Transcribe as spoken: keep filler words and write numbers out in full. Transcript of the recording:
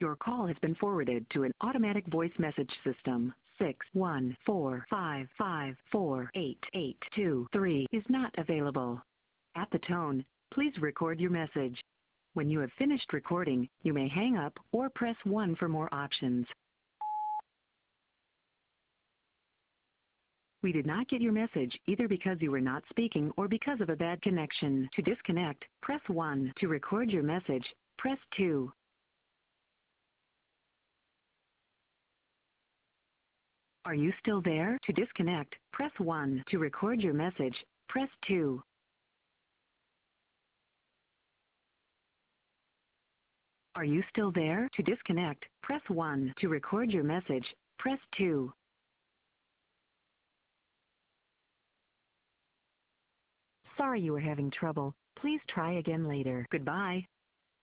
Your call has been forwarded to an automatic voice message system. six one four five five four eight eight two three is not available. At the tone, please record your message. When you have finished recording, you may hang up or press one for more options. We did not get your message either because you were not speaking or because of a bad connection. To disconnect, press one. To record your message, press two. Are you still there? To disconnect, press one. To record your message, press two. Are you still there? To disconnect, press one. To record your message, press two. Sorry you were having trouble. Please try again later. Goodbye.